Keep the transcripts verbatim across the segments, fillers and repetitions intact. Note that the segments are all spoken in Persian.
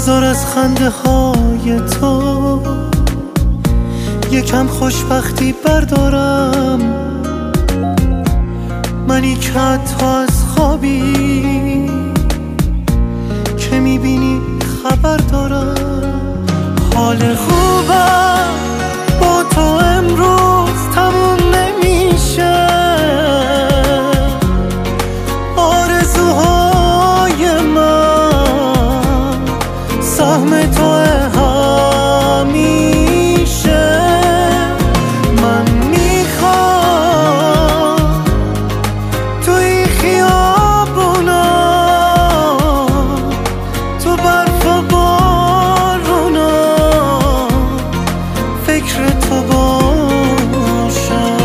بذار از خنده های تو یکم خوشبختی بردارم. منی که حتی از خوابی که میبینی خبر دارم. حال خوبم با تو امروز تموم نمیشه. آرزوهای من سهم تو همیشه. من میخوام توی خیابونا تو برف و بارونا فکر تو باشم.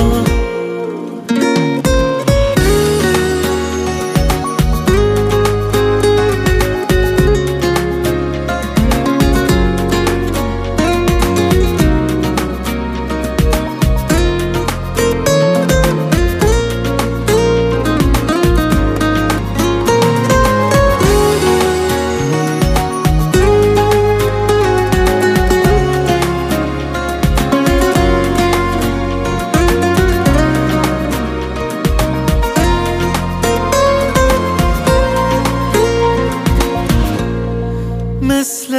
مثل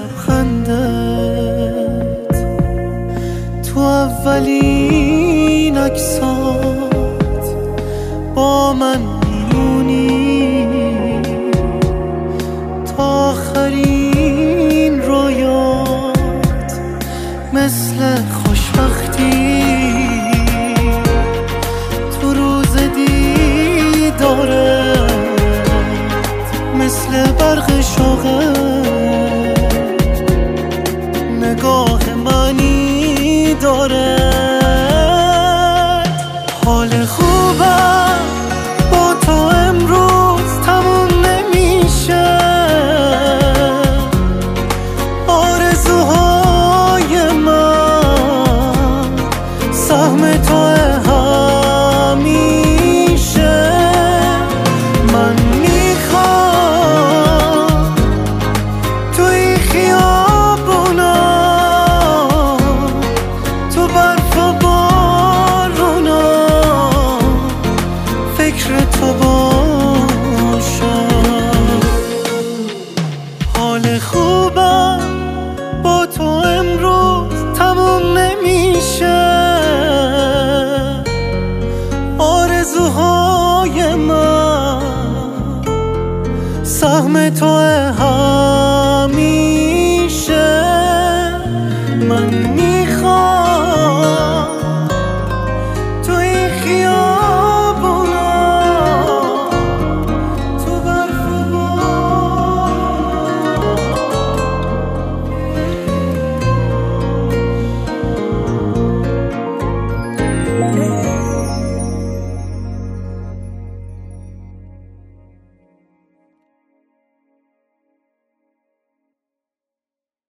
لبخندت تو اولین عکسات با من میمونی تا آخرین رویات. مثل خوشبختی تو روز دیدارت، مثل برق شوقت نگاه منی داره. حال خوبم با تو امروز تموم نمیشه. آرزوهای من سهم تو همیشه. من میخوام توی خیابونا تو برف و بارونا فکر تو باشم. حال خوبم با تو امروز تموم نمیشه. آرزوهای من سهم تو